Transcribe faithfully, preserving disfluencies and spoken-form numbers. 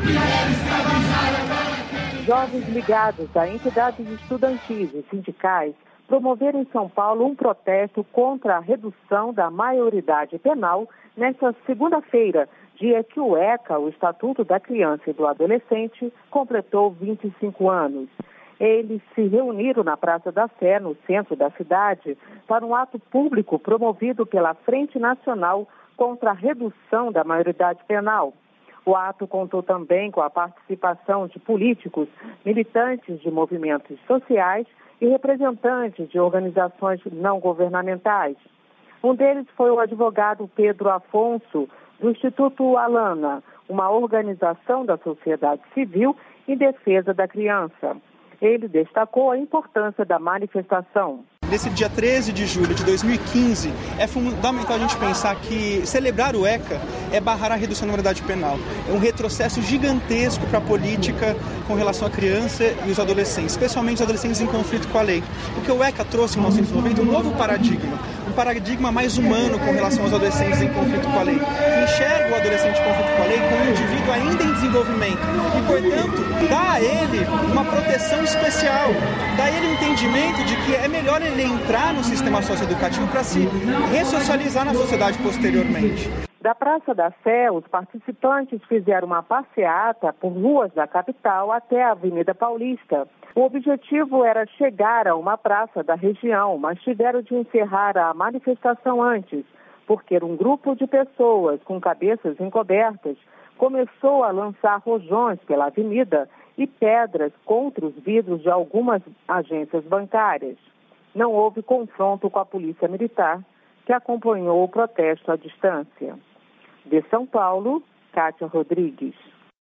Jovens ligados a entidades estudantis e sindicais promoveram em São Paulo um protesto contra a redução da maioridade penal nesta segunda-feira, dia que o ECA, o Estatuto da Criança e do Adolescente, completou vinte e cinco anos. Eles se reuniram na Praça da Sé, no centro da cidade, para um ato público promovido pela Frente Nacional contra a redução da maioridade penal. O ato contou também com a participação de políticos, militantes de movimentos sociais e representantes de organizações não governamentais. Um deles foi o advogado Pedro Afonso, do Instituto Alana, uma organização da sociedade civil em defesa da criança. Ele destacou a importância da manifestação. Nesse dia treze de julho de dois mil e quinze, é fundamental a gente pensar que celebrar o ECA é barrar a redução da maioridade penal. É um retrocesso gigantesco para a política com relação à criança e os adolescentes, especialmente os adolescentes em conflito com a lei. Porque o ECA trouxe em mil novecentos e noventa um novo paradigma, um paradigma mais humano com relação aos adolescentes em conflito com a lei, que enxerga o adolescente em conflito com a lei como um indivíduo ainda em desenvolvimento e, portanto, dá a ele uma proteção especial, dá a ele o entendimento de que é melhor ele entrar no sistema socioeducativo para se ressocializar na sociedade posteriormente. Da Praça da Sé, os participantes fizeram uma passeata por ruas da capital até a Avenida Paulista. O objetivo era chegar a uma praça da região, mas tiveram de encerrar a manifestação antes, porque um grupo de pessoas com cabeças encobertas começou a lançar rojões pela avenida e pedras contra os vidros de algumas agências bancárias. Não houve confronto com a polícia militar, que acompanhou o protesto à distância. De São Paulo, Kátia Rodrigues.